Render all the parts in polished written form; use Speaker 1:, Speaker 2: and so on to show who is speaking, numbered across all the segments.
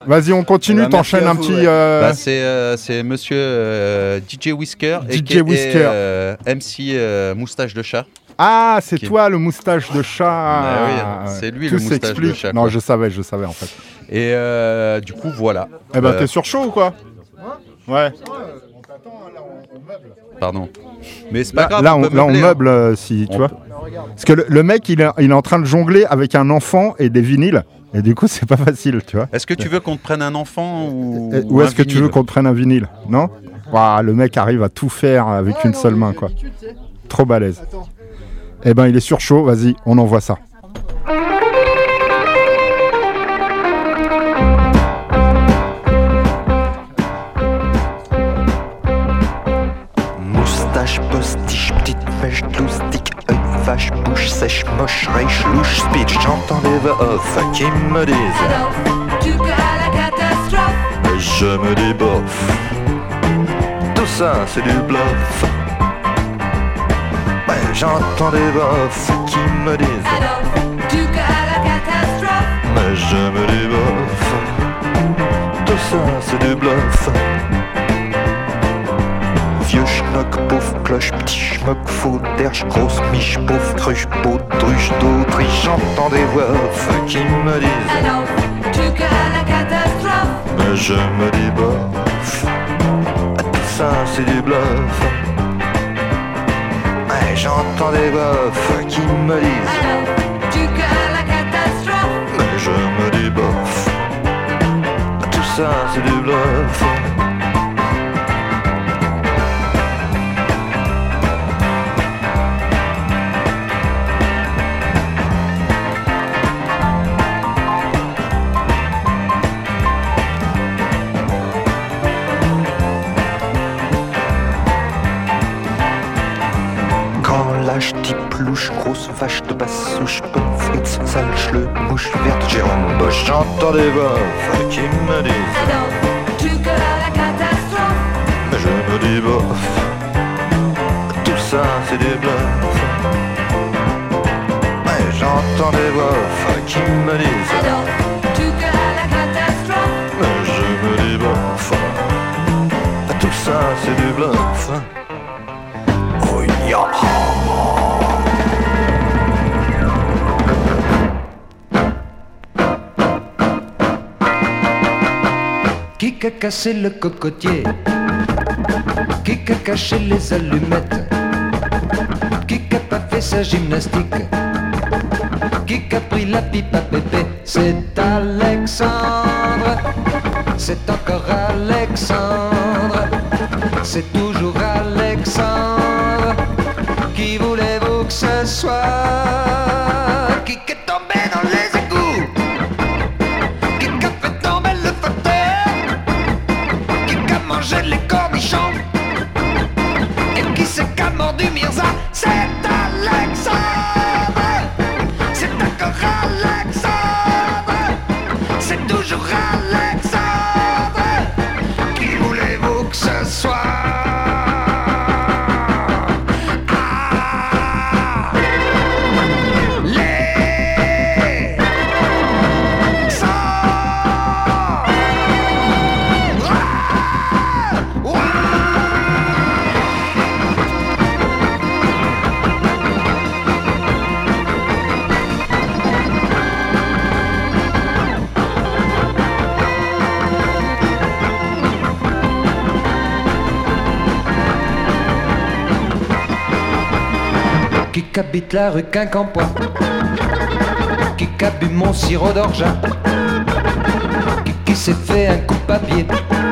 Speaker 1: Vas-y, on continue, t'enchaînes un petit...
Speaker 2: C'est monsieur DJ Whisker
Speaker 1: DJ Whisker.
Speaker 2: MC Moustache de chat.
Speaker 1: Ah, c'est toi le moustache de chat.
Speaker 2: Oui, c'est lui le moustache de chat.
Speaker 1: Non, je savais en fait.
Speaker 2: Et du coup, voilà.
Speaker 1: Eh ben, t'es sur chaud ou quoi? Ouais.
Speaker 2: Pardon. Mais c'est pas grave.
Speaker 1: Là, on meuble, si tu vois. Parce que le mec, il est en train de jongler avec un enfant et des vinyles. Et du coup, c'est pas facile, tu vois.
Speaker 2: Est-ce que tu veux qu'on te prenne un enfant
Speaker 1: ou est-ce que tu veux qu'on te prenne un vinyle? Non. Le mec arrive à tout faire avec une seule main, quoi. Trop balèze. Eh ben, il est sur chaud. Vas-y, on envoie ça.
Speaker 3: Moustache, postiche, petite mèche, loustique, œil, vache, bouche sèche, moche, rêche, louche, speech. J'entends des voix off qui me disent alors, tu as la catastrophe. Je me dis bof. Tout ça, c'est du bluff. Ouais, j'entends des voix off qui me disent alors, tu as la catastrophe. Mais je me dis bof. Tout ça, c'est du bluff. Vieux schnock, pauvre cloche, petit schmock, faux derche, grosse miche, pauvre cruche, baudruche, d'autriche. J'entends des voix off qui me disent alors, tu as la catastrophe. Mais je me dis bof. Tout ça c'est du bluff. Ouais, j'entends des voix off qui me disent alors, tu as la catastrophe. Mais je me dis bof. Tout ça c'est du bluff. Plouche, grosse vache de basse souche, bonne fritz, sale chleu, mouche verte, Jérôme Bosch. J'entends des voix qui me disent alors, tu as la catastrophe. Mais je me dis bof. Tout ça c'est des bluffs. Ouais, j'entends des voix qui me disent alors, tu as la catastrophe. Mais je me dis bof. Tout ça c'est du bluff. Oh yeah.
Speaker 4: Qui a cassé le cocotier? Qui a caché les allumettes? Qui a pas fait sa gymnastique? Qui a pris la pipe à bébé? C'est Alexandre. C'est encore Alexandre. C'est toujours Alexandre. Qui voulez-vous que ce soit? Qui est tombé dans les égouts? Qui a fait tomber le fauteuil? Qui a mangé les cornichons? Et qui c'est qu'a mordu Mirza? C'est Alexandre. C'est encore Alexandre. C'est toujours Alexandre. Qui voulez-vous que ce soit? Qui habite la rue Quincampoix? Qui a bu mon sirop d'orgeat? Qui s'est fait un coup de papier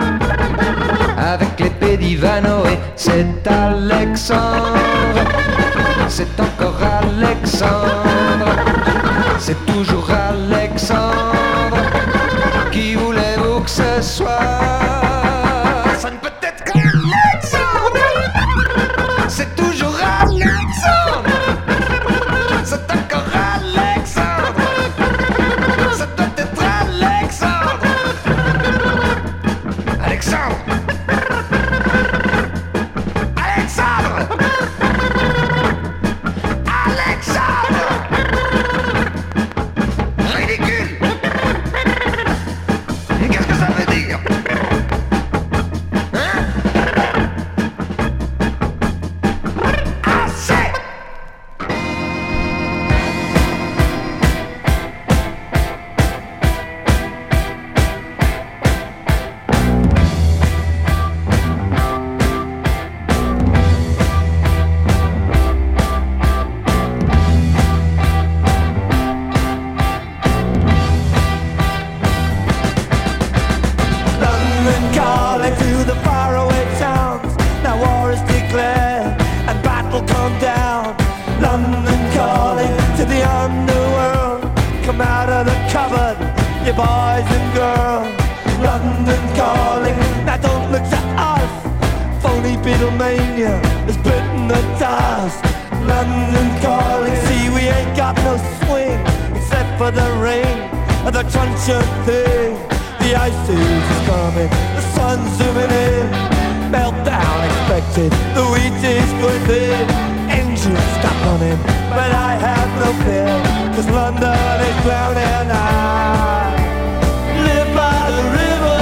Speaker 4: avec l'épée d'Ivanoé? C'est Alexandre. C'est encore Alexandre. C'est toujours Alexandre. Qui voulez-vous que ce soit? Ça ne peut être qu'Alexandre. C'est toujours Alexandre. C'est encore Alexandre. Ça doit être Alexandre. Alexandre. Alexandre. Alexandre. Ridicule. Qu'est-ce que
Speaker 5: Pennsylvania has bitten the dust. London calling, see we ain't got no swing except for the rain and the truncheon thing. The ice age is coming, the sun's zooming in. Meltdown expected, the wheat is going thin. Engines stop running, but I have no fear, 'cause London is drowning. I live by the river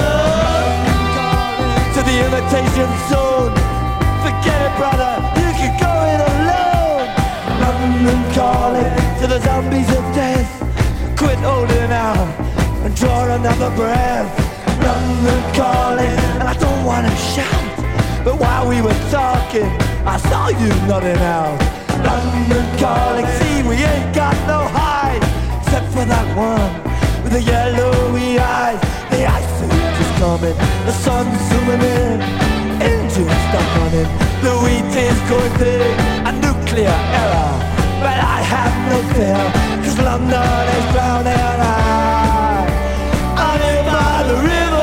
Speaker 5: to the imitation zone. Forget it, brother, you can go it alone. London calling to the zombies of death. Quit holding out and draw another breath. London calling, and I don't wanna shout, but while we were talking, I saw you nodding out. London calling, see we ain't got no hide, except for that one with the yellowy eyes. The ice age is coming, the sun's zooming in. Engines stop running, the wheat is going thin. A nuclear error, but I have no fear, 'cause London is drowning. I live by the river.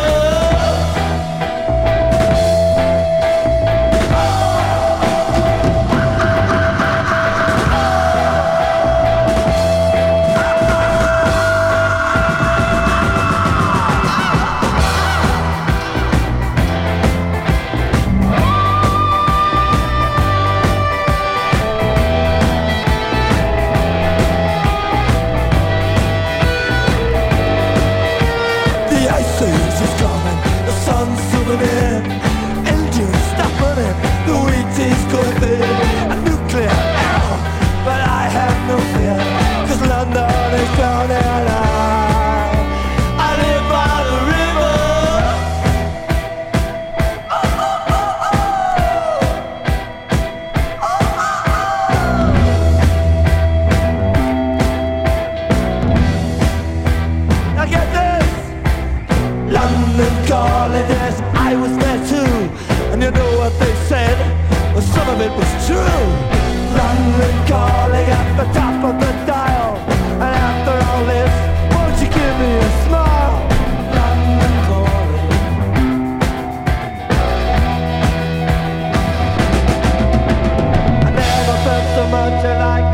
Speaker 5: Engines stop running, the wheat is going thin. A nuclear error, but I have no fear, 'cause London is drowning. I live by the river. Now get this, London calling, yes, I was there too, and you know what they said? Well, some of it was true. London calling at the top of the dial, and after all this, won't you give me a smile? London calling. I never felt so much alike.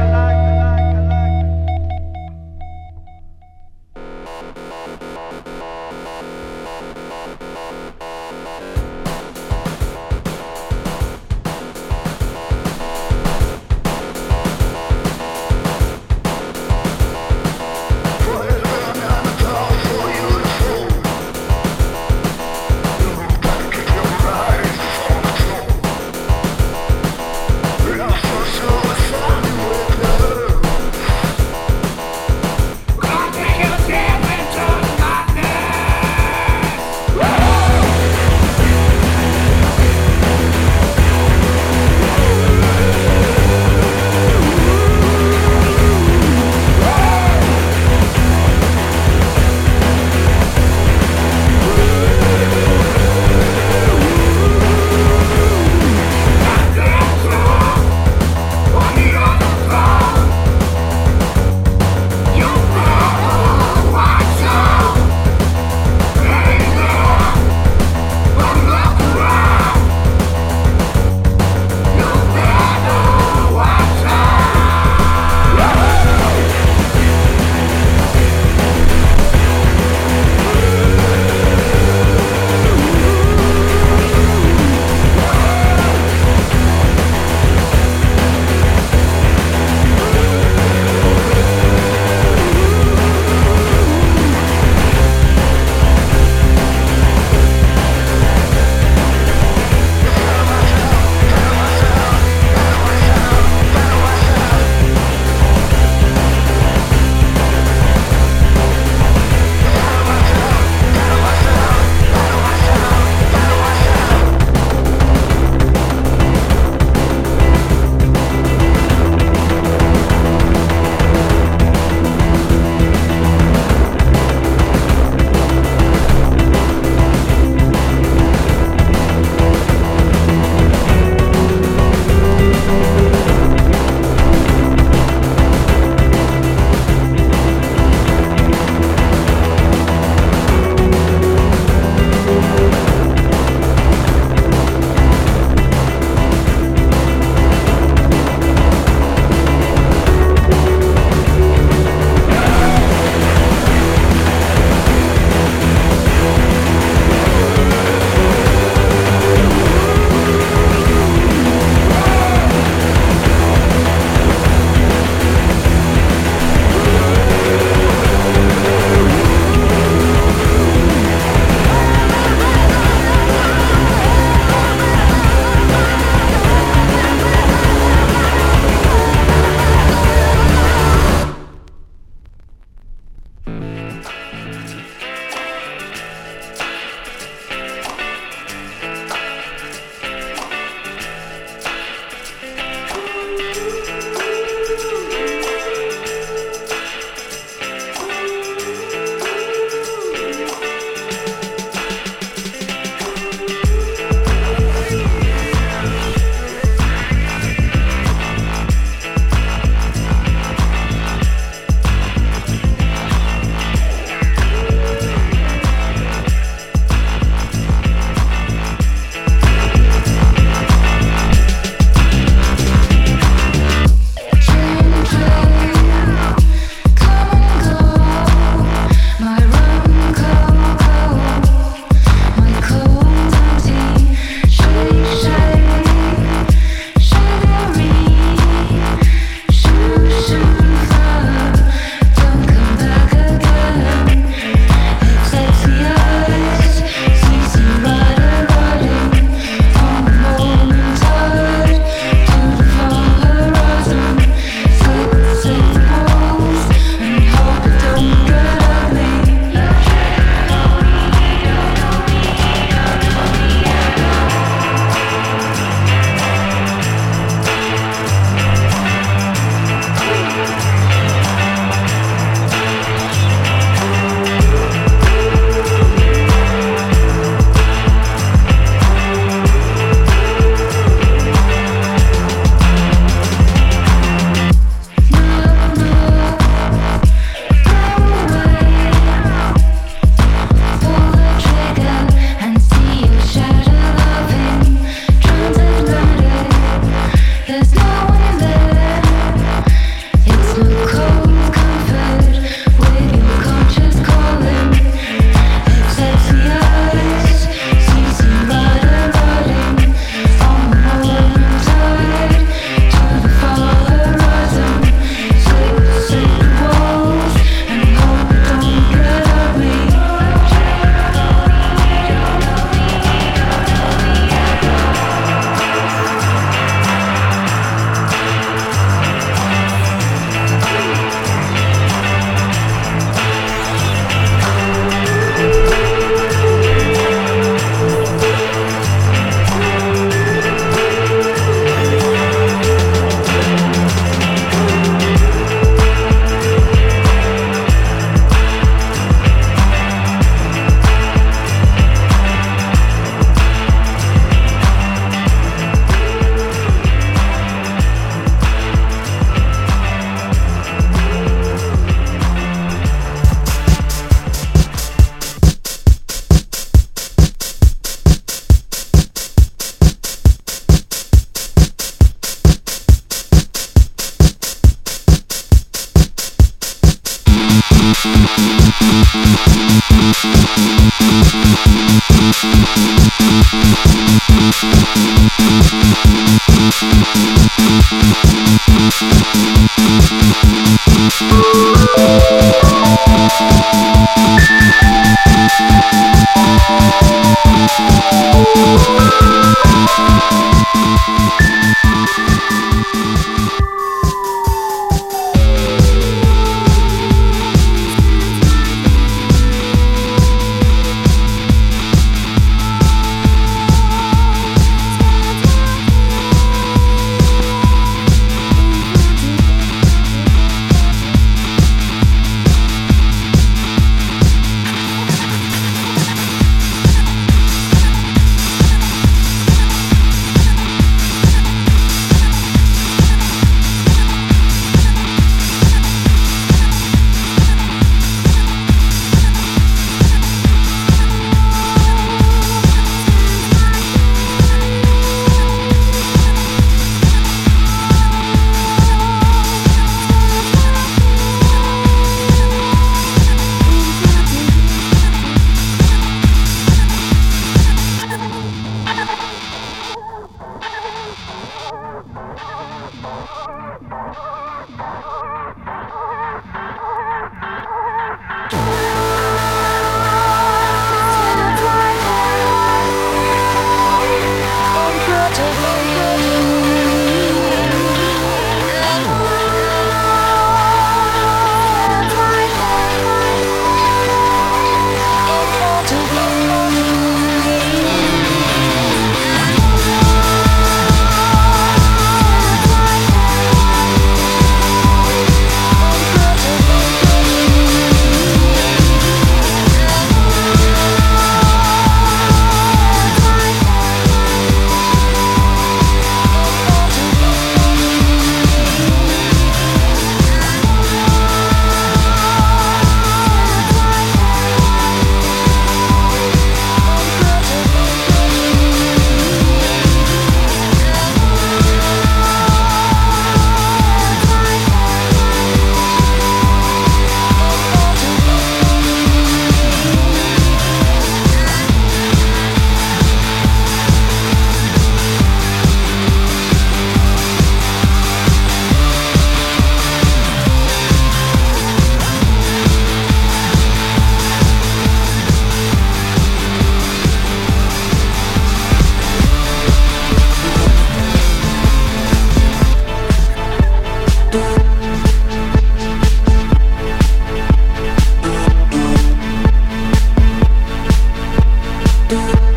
Speaker 6: Do